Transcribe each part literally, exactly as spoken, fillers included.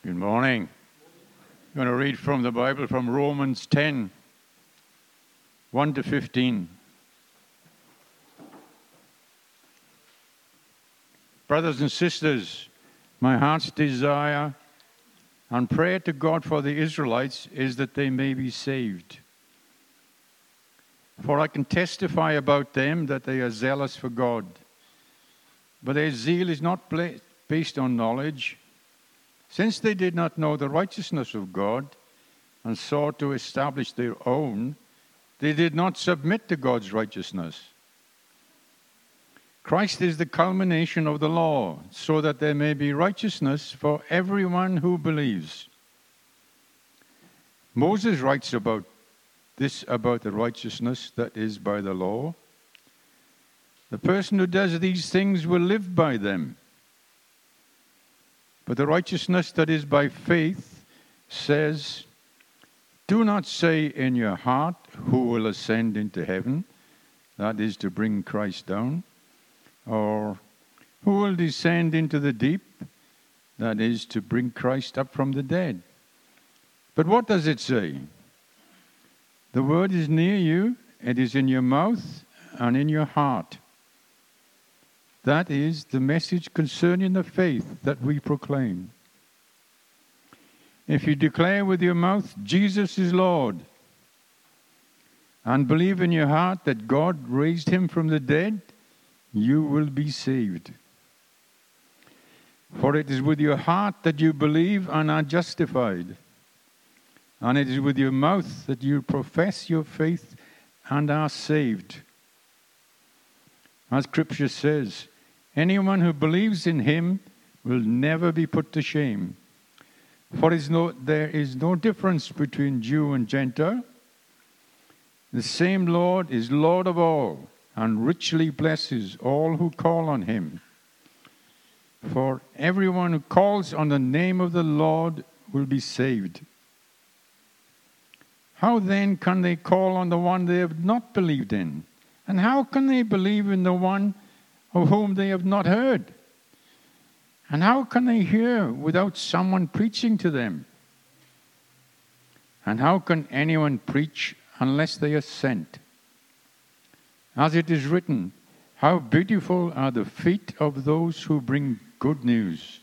Good morning. I'm going to read from the Bible from Romans ten, one to fifteen. Brothers and sisters, my heart's desire and prayer to God for the Israelites is that they may be saved. For I can testify about them that they are zealous for God. But their zeal is not based on knowledge, since they did not know the righteousness of God and sought to establish their own. They did not submit to God's righteousness. Christ is the culmination of the law, so that there may be righteousness for everyone who believes. Moses writes about this about the righteousness that is by the law. The person who does these things will live by them. But the righteousness that is by faith says, do not say in your heart, who will ascend into heaven? That is to bring Christ down. Or who will descend into the deep? That is to bring Christ up from the dead. But what does it say? The word is near you, it is in your mouth and in your heart. That is the message concerning the faith that we proclaim. If you declare with your mouth, Jesus is Lord, and believe in your heart that God raised him from the dead, you will be saved. For it is with your heart that you believe and are justified, and it is with your mouth that you profess your faith and are saved. As Scripture says, anyone who believes in him will never be put to shame. For is no, there is no difference between Jew and Gentile. The same Lord is Lord of all, and richly blesses all who call on him. For everyone who calls on the name of the Lord will be saved. How then can they call on the one they have not believed in? And how can they believe in the one of whom they have not heard? And how can they hear without someone preaching to them? And how can anyone preach unless they are sent? As it is written, how beautiful are the feet of those who bring good news.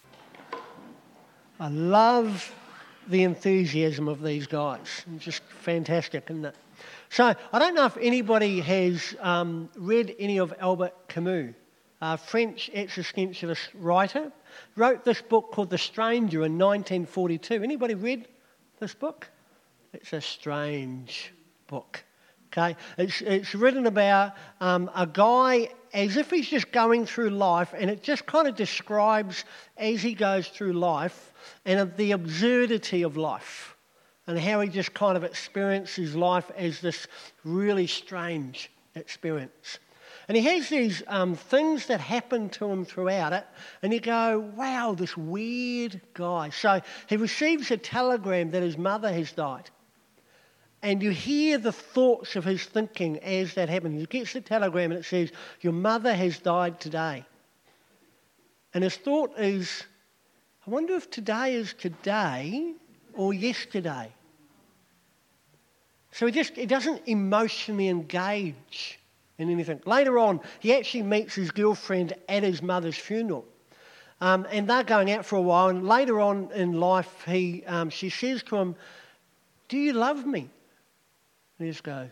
I love the enthusiasm of these guys. It's just fantastic, isn't it? So, I don't know if anybody has um, read any of Albert Camus, a French existentialist writer. Wrote this book called The Stranger in nineteen forty-two. Anybody read this book? It's a strange book. Okay, it's it's written about um, a guy as if he's just going through life, and it just kind of describes as he goes through life and the absurdity of life, and how he just kind of experiences life as this really strange experience. And he has these um, things that happen to him throughout it, and you go, wow, this weird guy. So he receives a telegram that his mother has died. And you hear the thoughts of his thinking as that happens. He gets the telegram and it says, your mother has died today. And his thought is, I wonder if today is today or yesterday. So he just he doesn't emotionally engage in anything. Later on, he actually meets his girlfriend at his mother's funeral. Um, and they're going out for a while. And later on in life, he um, she says to him, do you love me? And he just goes.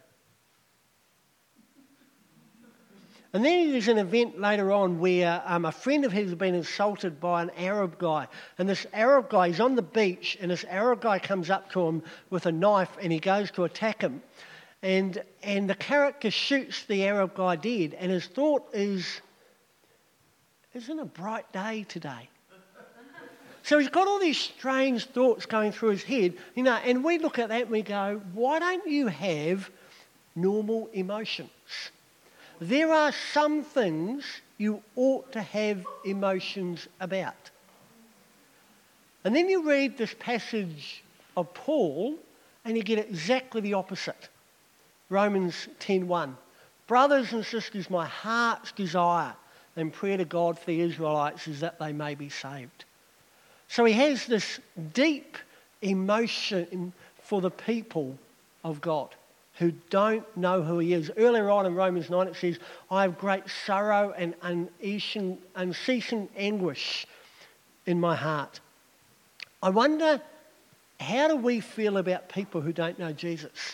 And then there's an event later on where um, a friend of his has been insulted by an Arab guy. And this Arab guy, he's on the beach, and this Arab guy comes up to him with a knife, and he goes to attack him. And and the character shoots the Arab guy dead, and his thought is, isn't it a bright day today? So he's got all these strange thoughts going through his head, you know, and we look at that and we go, why don't you have normal emotions? There are some things you ought to have emotions about. And then you read this passage of Paul and you get exactly the opposite. Romans ten one. Brothers and sisters, my heart's desire and prayer to God for the Israelites is that they may be saved. So he has this deep emotion for the people of God who don't know who he is. Earlier on in Romans nine it says, I have great sorrow and unceasing, unceasing anguish in my heart. I wonder, how do we feel about people who don't know Jesus?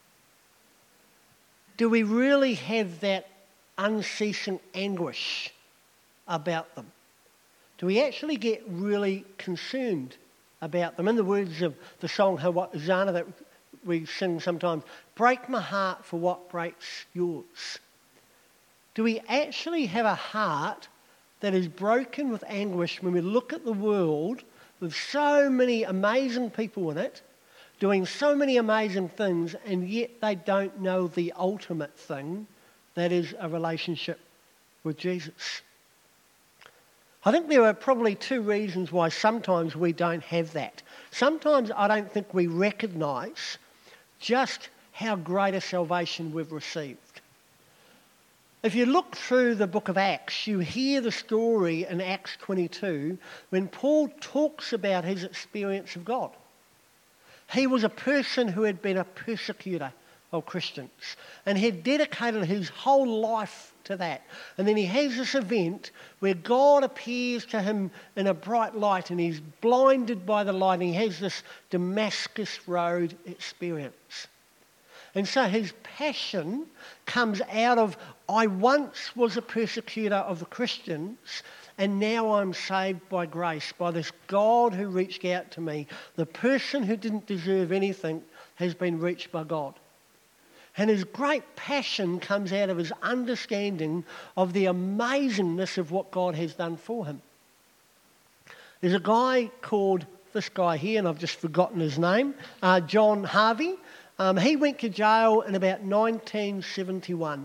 Do we really have that unceasing anguish about them? Do we actually get really concerned about them? In the words of the song Hosanna that we sing sometimes, break my heart for what breaks yours. Do we actually have a heart that is broken with anguish when we look at the world with so many amazing people in it, doing so many amazing things, and yet they don't know the ultimate thing, that is a relationship with Jesus? I think there are probably two reasons why sometimes we don't have that. Sometimes I don't think we recognise just how great a salvation we've received. If you look through the book of Acts, you hear the story in Acts twenty-two when Paul talks about his experience of God. He was a person who had been a persecutor of Christians and had dedicated his whole life to that. And then he has this event where God appears to him in a bright light and he's blinded by the light and he has this Damascus Road experience. And so his passion comes out of, I once was a persecutor of the Christians and now I'm saved by grace, by this God who reached out to me. The person who didn't deserve anything has been reached by God. And his great passion comes out of his understanding of the amazingness of what God has done for him. There's a guy called, this guy here, and I've just forgotten his name, uh, John Harvey. Um, he went to jail in about nineteen seventy-one.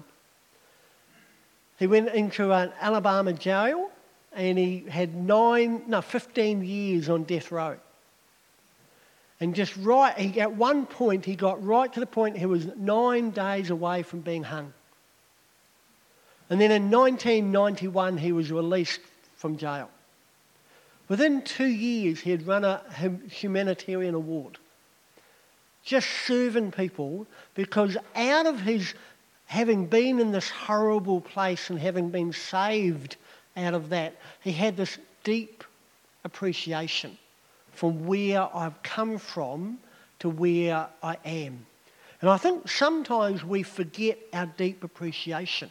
He went into an Alabama jail and he had nine, no, fifteen years on death row. And just right, he, at one point, he got right to the point he was nine days away from being hung. And then in nineteen ninety-one, he was released from jail. Within two years, he had run a humanitarian award, just serving people, because out of his having been in this horrible place and having been saved out of that, he had this deep appreciation from where I've come from to where I am. And I think sometimes we forget our deep appreciation.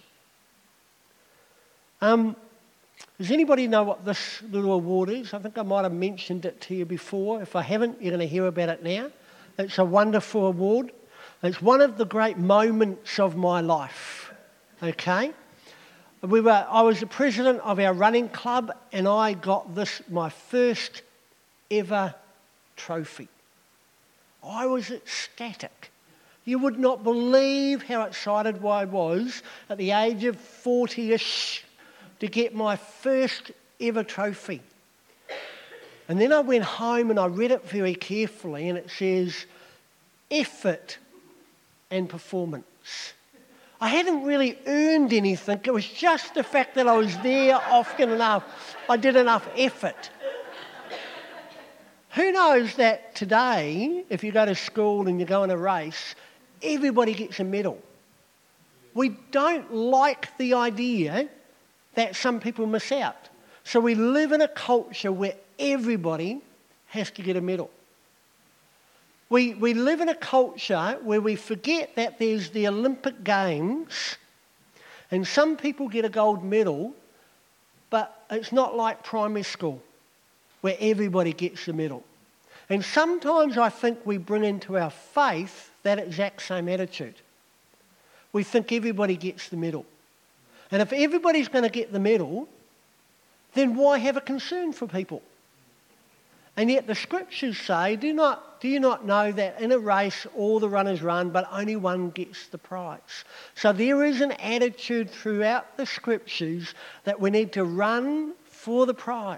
Um, does anybody know what this little award is? I think I might have mentioned it to you before. If I haven't, you're going to hear about it now. It's a wonderful award. It's one of the great moments of my life. Okay? We were, I was the president of our running club and I got this, my first ever trophy. I was ecstatic. You would not believe how excited I was at the age of forty-ish to get my first ever trophy. And then I went home and I read it very carefully and it says, effort and performance. I hadn't really earned anything. It was just the fact that I was there often enough. I did enough effort. Who knows that today, if you go to school and you go in a race, everybody gets a medal. We don't like the idea that some people miss out. So we live in a culture where everybody has to get a medal. We, we live in a culture where we forget that there's the Olympic Games and some people get a gold medal, but it's not like primary school where everybody gets a medal. And sometimes I think we bring into our faith that exact same attitude. We think everybody gets the medal. And if everybody's going to get the medal, then why have a concern for people? And yet the scriptures say, do not, do you not know that in a race all the runners run, but only one gets the prize? So there is an attitude throughout the scriptures that we need to run for the prize.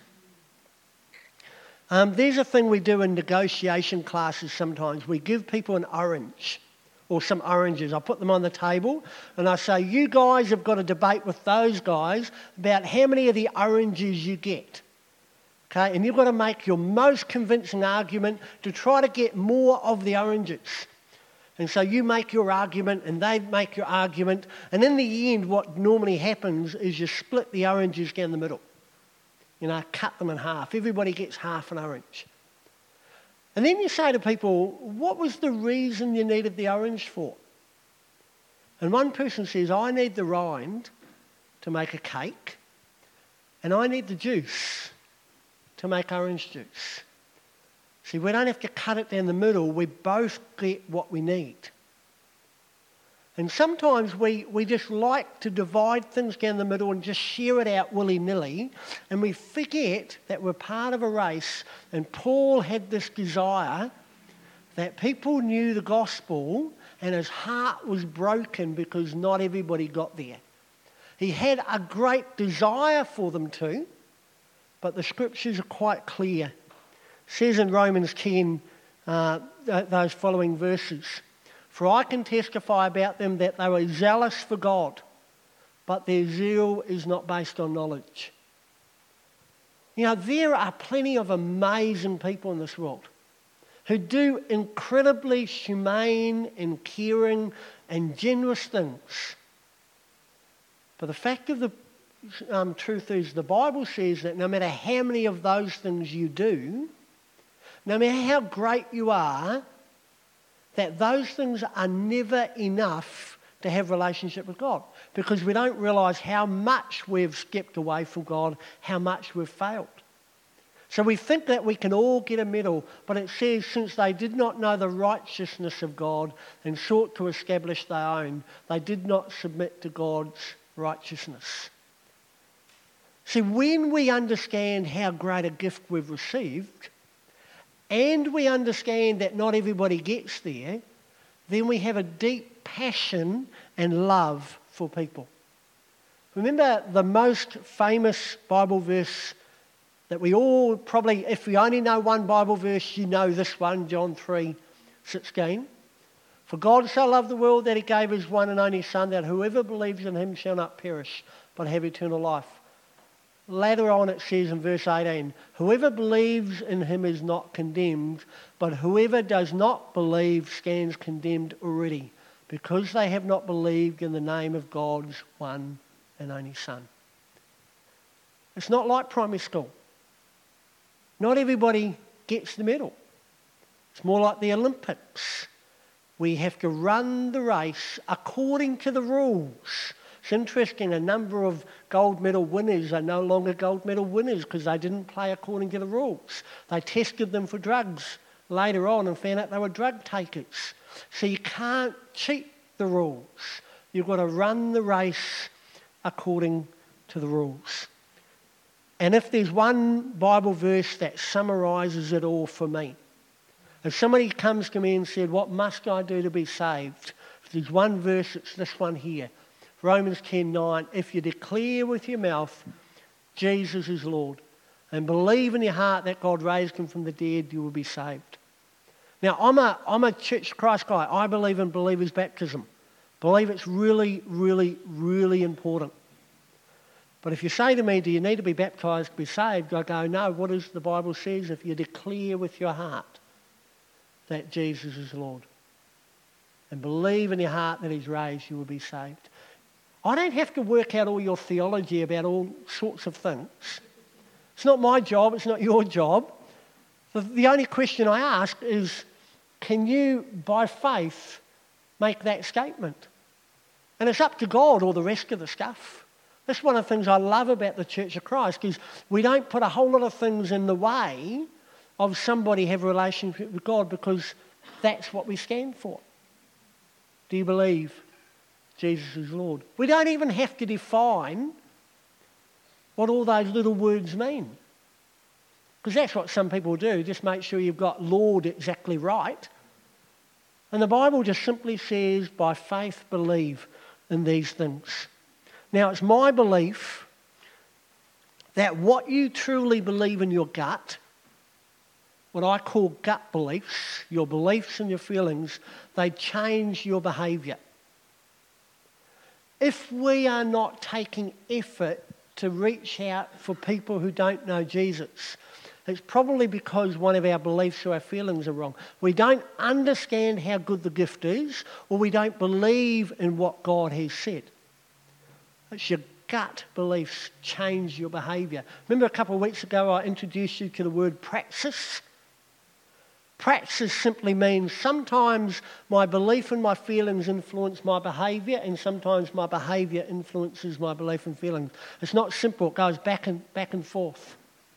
Um, there's a thing we do in negotiation classes sometimes. We give people an orange or some oranges. I put them on the table and I say, you guys have got to debate with those guys about how many of the oranges you get. Okay, and you've got to make your most convincing argument to try to get more of the oranges. And so you make your argument and they make your argument, and in the end what normally happens is you split the oranges down the middle. You know, cut them in half. Everybody gets half an orange. And then you say to people, what was the reason you needed the orange for? And one person says, I need the rind to make a cake, and I need the juice to make orange juice. See, we don't have to cut it down the middle. We both get what we need. And sometimes we, we just like to divide things down the middle and just share it out willy-nilly, and we forget that we're part of a race, and Paul had this desire that people knew the gospel and his heart was broken because not everybody got there. He had a great desire for them to, but the scriptures are quite clear. It says in Romans ten, uh, th- those following verses, for I can testify about them that they were zealous for God, but their zeal is not based on knowledge. You know, there are plenty of amazing people in this world who do incredibly humane and caring and generous things. But the fact of the um, truth is, the Bible says that no matter how many of those things you do, no matter how great you are, that those things are never enough to have a relationship with God, because we don't realise how much we've stepped away from God, how much we've failed. So we think that we can all get a medal, but it says, since they did not know the righteousness of God and sought to establish their own, they did not submit to God's righteousness. See, when we understand how great a gift we've received, and we understand that not everybody gets there, then we have a deep passion and love for people. Remember the most famous Bible verse that we all probably, if we only know one Bible verse, you know this one, John three sixteen. For God so loved the world that he gave his one and only Son, that whoever believes in him shall not perish, but have eternal life. Later on it says in verse eighteen, whoever believes in him is not condemned, but whoever does not believe stands condemned already, because they have not believed in the name of God's one and only Son. It's not like primary school. Not everybody gets the medal. It's more like the Olympics. We have to run the race according to the rules. It's interesting, a number of gold medal winners are no longer gold medal winners because they didn't play according to the rules. They tested them for drugs later on and found out they were drug takers. So you can't cheat the rules. You've got to run the race according to the rules. And if there's one Bible verse that summarises it all for me, if somebody comes to me and said, what must I do to be saved? If there's one verse, it's this one here. Romans ten nine, if you declare with your mouth Jesus is Lord and believe in your heart that God raised him from the dead, you will be saved. Now, I'm a, I'm a Church of Christ guy. I believe in believers' baptism. Believe it's really, really, really important. But if you say to me, do you need to be baptised to be saved? I go, no, what does the Bible says? If you declare with your heart that Jesus is Lord and believe in your heart that he's raised, you will be saved. I don't have to work out all your theology about all sorts of things. It's not my job, it's not your job. The, the only question I ask is, can you, by faith, make that statement? And it's up to God all the rest of the stuff. That's one of the things I love about the Church of Christ, is we don't put a whole lot of things in the way of somebody have a relationship with God, because that's what we stand for. Do you believe Jesus is Lord? We don't even have to define what all those little words mean, because that's what some people do, just make sure you've got Lord exactly right. And the Bible just simply says, by faith believe in these things. Now, it's my belief that what you truly believe in your gut, what I call gut beliefs, your beliefs and your feelings, they change your behaviour. If we are not taking effort to reach out for people who don't know Jesus, it's probably because one of our beliefs or our feelings are wrong. We don't understand how good the gift is, or we don't believe in what God has said. It's your gut beliefs change your behaviour. Remember a couple of weeks ago I introduced you to the word praxis? Praxis simply means sometimes my belief and my feelings influence my behaviour, and sometimes my behaviour influences my belief and feelings. It's not simple, it goes back and back and forth.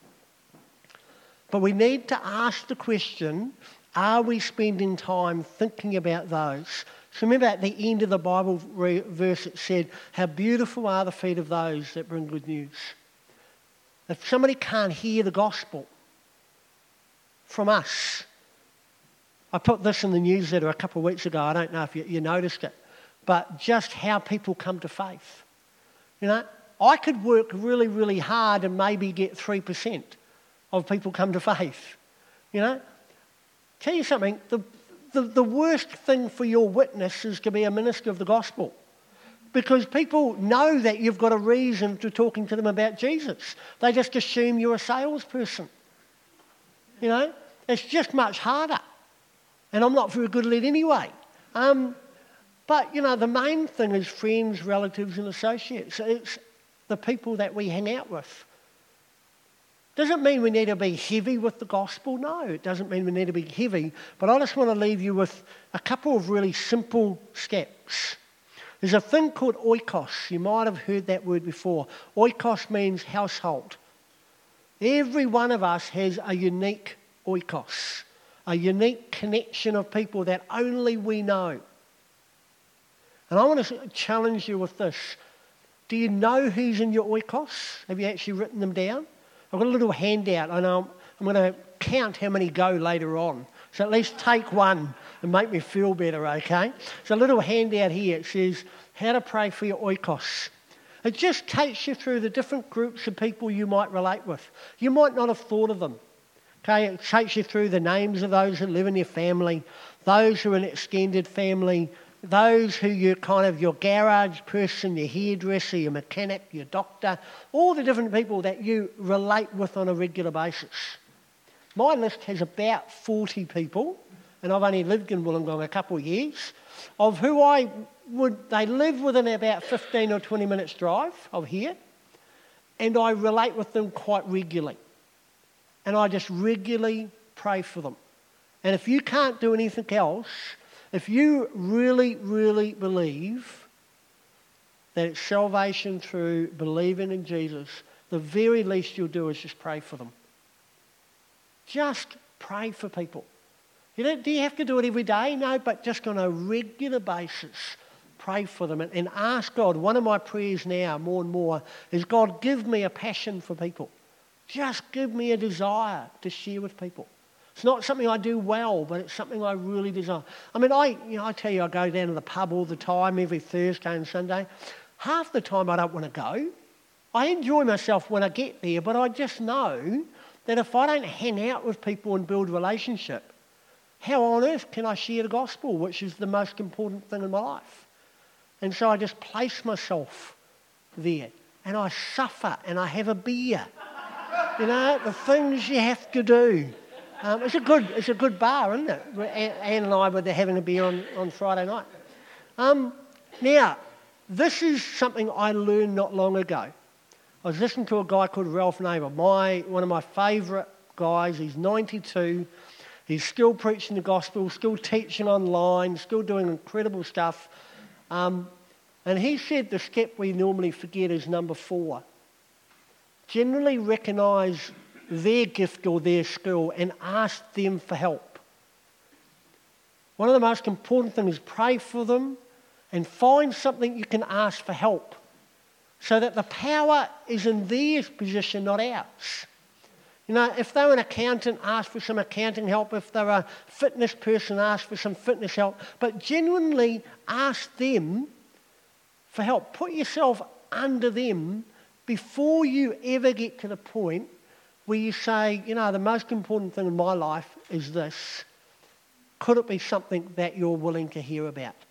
But we need to ask the question, are we spending time thinking about those? So remember at the end of the Bible verse it said, how beautiful are the feet of those that bring good news. If somebody can't hear the gospel from us, I put this in the newsletter a couple of weeks ago, I don't know if you, you noticed it, but just how people come to faith. You know, I could work really, really hard and maybe get three percent of people come to faith. You know, tell you something, the, the, the worst thing for your witness is to be a minister of the gospel, because people know that you've got a reason to talking to them about Jesus. They just assume you're a salesperson. You know, it's just much harder. And I'm not very good at it anyway. Um, but, you know, the main thing is friends, relatives and associates. It's the people that we hang out with. Doesn't mean we need to be heavy with the gospel. No, it doesn't mean we need to be heavy. But I just want to leave you with a couple of really simple steps. There's a thing called oikos. You might have heard that word before. Oikos means household. Every one of us has a unique oikos, a unique connection of people that only we know. And I want to challenge you with this. Do you know who's in your oikos? Have you actually written them down? I've got a little handout. I know I'm going to count how many go later on. So at least take one and make me feel better, okay? So a little handout here. It says, how to pray for your oikos. It just takes you through the different groups of people you might relate with. You might not have thought of them. Okay, it takes you through the names of those who live in your family, those who are an extended family, those who you're kind of your garage person, your hairdresser, your mechanic, your doctor, all the different people that you relate with on a regular basis. My list has about forty people, and I've only lived in Wollongong a couple of years, of who I would, they live within about fifteen or twenty minutes drive of here, and I relate with them quite regularly. And I just regularly pray for them. And if you can't do anything else, if you really, really believe that it's salvation through believing in Jesus, the very least you'll do is just pray for them. Just pray for people. You know, do you have to do it every day? No, but just on a regular basis, pray for them and, and ask God. One of my prayers now, more and more, is God, give me a passion for people. Just give me a desire to share with people. It's not something I do well, but it's something I really desire. I mean, I, you know, I tell you, I go down to the pub all the time, every Thursday and Sunday. Half the time I don't want to go. I enjoy myself when I get there, but I just know that if I don't hang out with people and build relationship, how on earth can I share the gospel, which is the most important thing in my life? And so I just place myself there, and I suffer, and I have a beer. You know, the things you have to do. Um, it's a good it's a good bar, isn't it? Anne and I were there having a beer on, on Friday night. Um, now, this is something I learned not long ago. I was listening to a guy called Ralph Neighbour, my, one of my favourite guys. He's ninety-two. He's still preaching the gospel, still teaching online, still doing incredible stuff. Um, and he said the step we normally forget is number four. Generally recognise their gift or their skill and ask them for help. One of the most important things is pray for them and find something you can ask for help so that the power is in their position, not ours. You know, if they're an accountant, ask for some accounting help. If they're a fitness person, ask for some fitness help. But genuinely ask them for help. Put yourself under them before you ever get to the point where you say, you know, the most important thing in my life is this. Could it be something that you're willing to hear about?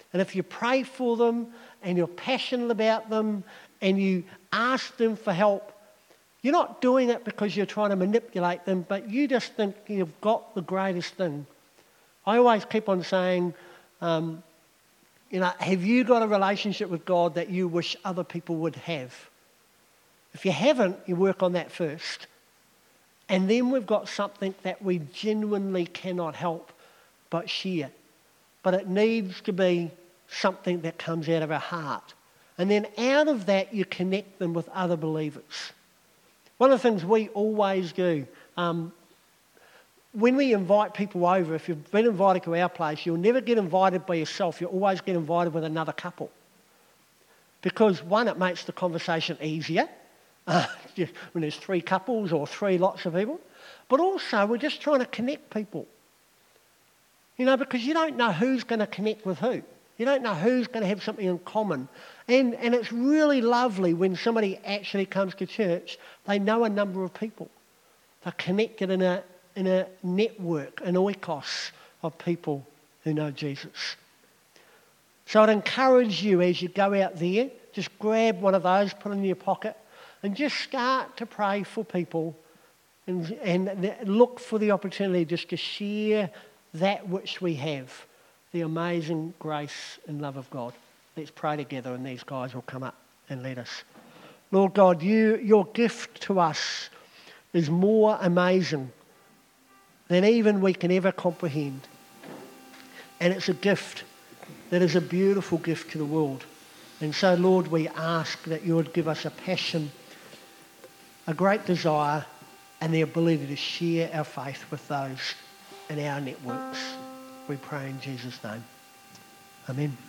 And if you pray for them and you're passionate about them and you ask them for help, you're not doing it because you're trying to manipulate them, but you just think you've got the greatest thing. I always keep on saying, um, you know, have you got a relationship with God that you wish other people would have? If you haven't, you work on that first. And then we've got something that we genuinely cannot help but share. But it needs to be something that comes out of our heart. And then out of that, you connect them with other believers. One of the things we always do, um, when we invite people over, if you've been invited to our place, you'll never get invited by yourself. You'll always get invited with another couple. Because one, it makes the conversation easier. Uh, when there's three couples or three lots of people. But also, we're just trying to connect people. You know, because you don't know who's going to connect with who. You don't know who's going to have something in common. And, and it's really lovely when somebody actually comes to church, they know a number of people. They're connected in a, in a network, an oikos of people who know Jesus. So I'd encourage you as you go out there, just grab one of those, put it in your pocket, and just start to pray for people and, and look for the opportunity just to share that which we have, the amazing grace and love of God. Let's pray together and these guys will come up and lead us. Lord God, you, your gift to us is more amazing than even we can ever comprehend. And it's a gift that is a beautiful gift to the world. And so, Lord, we ask that you would give us a passion, a great desire, and the ability to share our faith with those in our networks. We pray in Jesus' name. Amen.